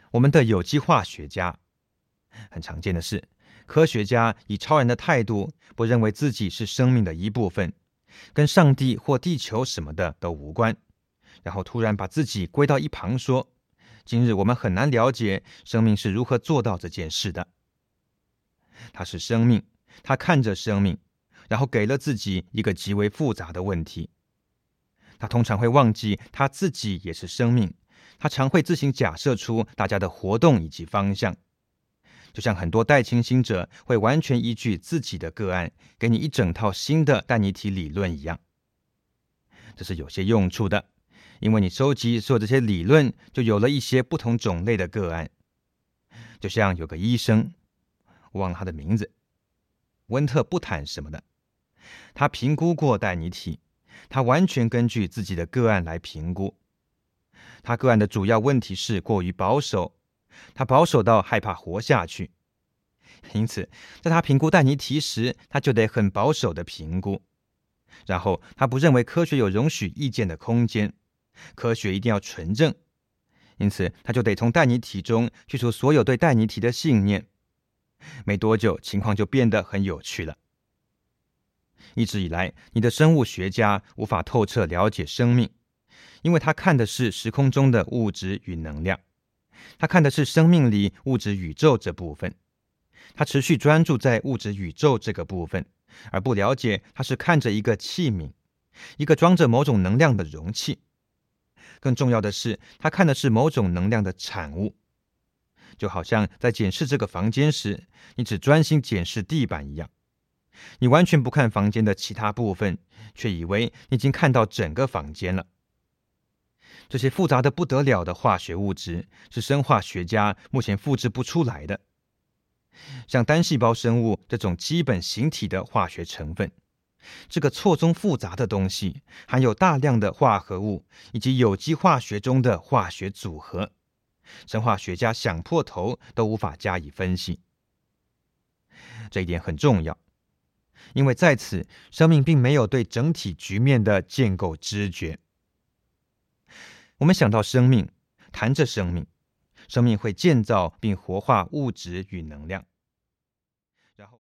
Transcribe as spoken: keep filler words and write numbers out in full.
我们的有机化学家，很常见的是，科学家以超然的态度，不认为自己是生命的一部分，跟上帝或地球什么的都无关，然后突然把自己归到一旁说，今日我们很难了解生命是如何做到这件事的。它是生命，他看着生命，然后给了自己一个极为复杂的问题。他通常会忘记他自己也是生命，他常会自行假设出大家的活动以及方向，就像很多代清心者会完全依据自己的个案给你一整套新的带尼体理论一样。这是有些用处的，因为你收集所有这些理论，就有了一些不同种类的个案。就像有个医生，我忘了他的名字，温特布坦什么的，他评估过带尼体，他完全根据自己的个案来评估。他个案的主要问题是过于保守，他保守到害怕活下去，因此在他评估带尼体时，他就得很保守的评估。然后他不认为科学有容许意见的空间，科学一定要纯正，因此他就得从带尼体中去除所有对带尼体的信念。没多久，情况就变得很有趣了。一直以来，你的生物学家无法透彻了解生命，因为他看的是时空中的物质与能量，他看的是生命里物质宇宙这部分，他持续专注在物质宇宙这个部分，而不了解他是看着一个器皿，一个装着某种能量的容器。更重要的是，他看的是某种能量的产物。就好像在检视这个房间时，你只专心检视地板一样，你完全不看房间的其他部分，却以为你已经看到整个房间了。这些复杂的不得了的化学物质是生化学家目前复制不出来的。像单细胞生物这种基本形体的化学成分，这个错综复杂的东西含有大量的化合物以及有机化学中的化学组合，生化学家想破头都无法加以分析。这一点很重要，因为在此生命并没有对整体局面的建构知觉。我们想到生命，谈着生命，生命会建造并活化物质与能量。